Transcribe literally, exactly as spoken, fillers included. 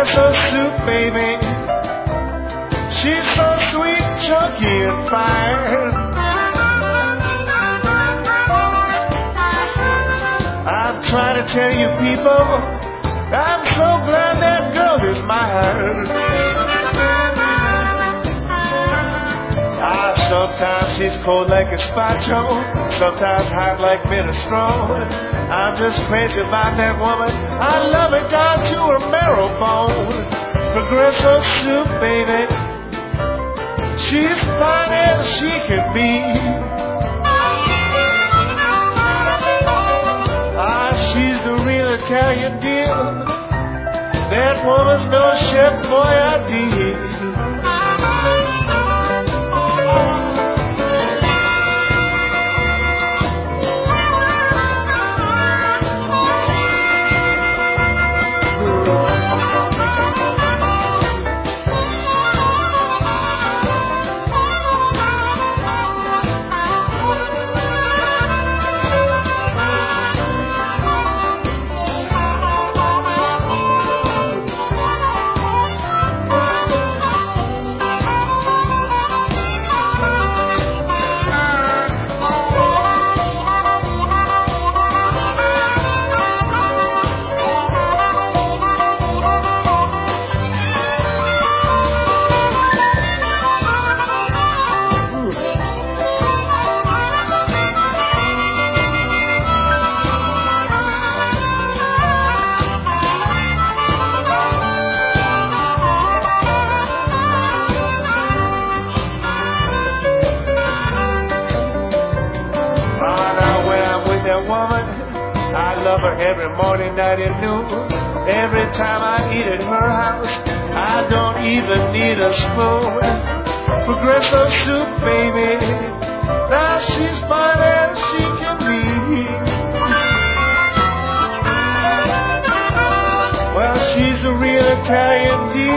Progresso soup, baby. She's so sweet, chunky, and fine. I'm trying to tell you people, I'm so glad that girl is mine. Ah, sometimes she's cold like a gazpacho, sometimes hot like minestrone. I'm just crazy about that woman. I love it down to her marrow bone. Progresso soup, baby. She's fine as she can be. Ah, she's the real Italian deal. That woman's no Chef Boyardee. Every morning, night, and noon. Every time I eat at her house, I don't even need a spoon. Progresso soup, baby. Now she's fine as she can be. Well, she's a real Italian deal.